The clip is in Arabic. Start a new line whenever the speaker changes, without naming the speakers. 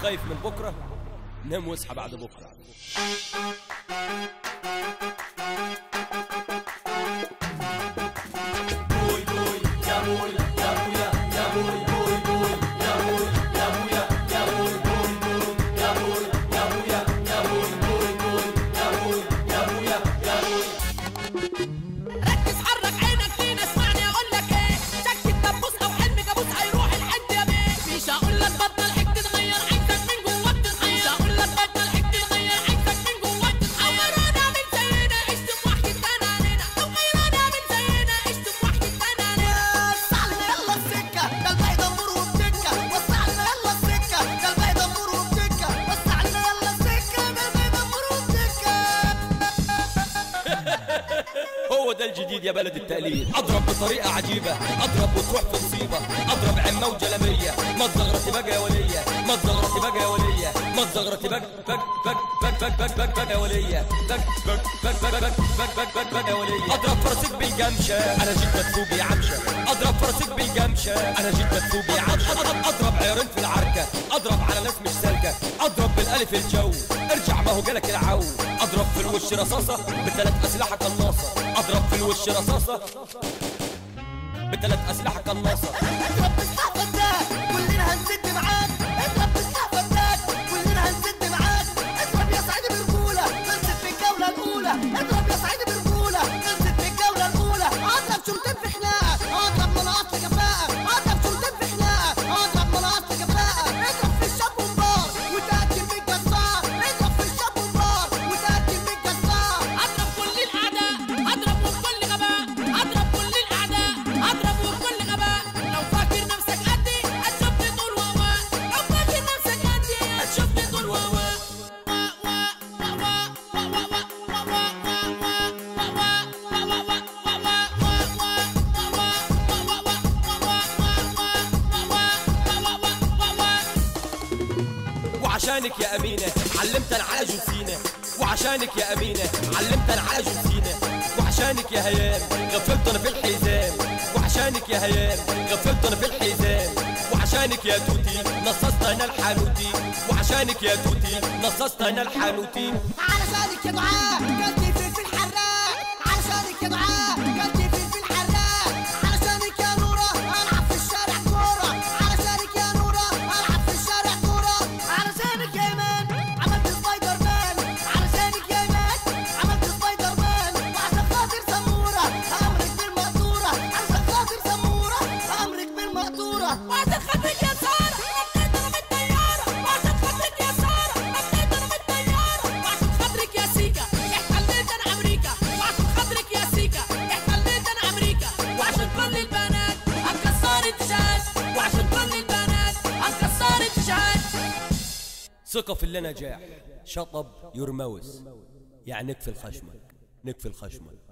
خايف من بكرة نام واصحى بعد بكرة. بوي بوي يا بوي يا بويا يا بوي بوي بوي يا بوي يا بويا يا بوي بوي بوي يا بوي يا بويا يا بوي بوي بوي يا بوي يا بويا يا بوي.
ركز حرك عينك فينا اسمعني اقول لك ايه، شك الدبوس او حلم كابوس هيروح الحد يا بيه. مش هقول لك بطل حك تغير عينك من جواك تتحير، مش هقول لك بطل حك تغير عينك من جواك تتحير. غيرانا من زينا عشت بوحدة كان علينا، لو غيرانا من زينا عشت بوحدة كان علينا.
وسعلنا يلا السكة ده الباقي دمور وبتكة، وسعلنا يلا السكة ده الباقي دمور وبتكة، وسعلنا يلا السكة ده الباقي دمور وبتكة.
هو ده الجديد يا بلد التقليد. اضرب بطريقه عجيبه، اضرب وتروح في مصيبه، اضرب عمه وجلبيه. ما تزغرتي بقى يا وليه، ما تزغرتي بقى يا وليه، ما تزغرتي بق يا وليه، بق يا وليه. اضرب فرسك بالجمشه انا جيت مدفوق يا عمشه، اضرب فرسك بالجمشه انا جيت مدفوق يا عمشه. اضرب عيرين في العركه، اضرب على ناس مش سالكه، اضرب بالالف الجو ارجع ما هو جالك العو. اضرب في الوش رصاصه بثلاث اسلحه قناصه، اضرب في الوش رصاصه بثلاث اسلحه قناصه.
اضرب بالسحب فتاك كلنا هنسد معاك، اضرب بالسحب فتاك كلنا هنسد معاك. اضرب يا سعيد برجولة خلصت في الجولة الأولى، اضرب يا سعيد برجولة خلصت في الجولة الأولى. اضرب شرطين في خناقة، اضرب مناقط في كفاءة، اضرب شرطين في خناقة، اضرب مناقط في كفاءة. اضرب في الشاب ومبار وتأكل بالجزار، اضرب في الشاب ومبار وتأكل بالجزار.
اضرب كل الاعداء، اضرب وبكل غباء، اضرب كل الاعداء، اضرب وبكل غباء. لو فاكر نفسك قدي هتشوفني طول وهواء، لو فاكر نفسك قدي هتشوفني طول وهواء.
وعشانك يا أمينة علمتنا على جنسينا، وعشانك يا أمينة علمتنا على جنسينا، وعشانك يا هيام غفلتنا في الحزام، وعشانك يا هيام غفلتنا في الحزام، وعشانك يا توتي نصصتنا الحانوتي، وعشانك يا توتي نصصتنا الحانوتي.
علشانك يا دعاء كلتي فلفل حراق، علشانك يا دعاء كلتي فلفل حراق. علشانك يا نورة ألعب في الشارع كورة، علشانك يا نورة ألعب في الشارع كورة. علشانك يا إيمان عملت سبايدر مان، علشانك يا إيمان عملت سبايدر مان. وعشان خاطر سمورة أمرك بالمقطورة، عشان خاطر سمورة أمرك بالمقطورة.
وعشان خاطرك يا سارة نطيت انا من الطيارة، وعشان خاطرك يا سارة نطيت انا من الطيارة. وعشان خاطرك يا سيكا احتليت انا امريكا، وعشان خاطرك يا سيكا احتليت انا امريكا. وعشان كل البنات هنكسر التيشيرت، وعشان كل البنات هنكسر التيشيرت.
ثقة في اللي نجاح، شطب يرموس، يعني نكفي الخشمك، نكفي الخشمك.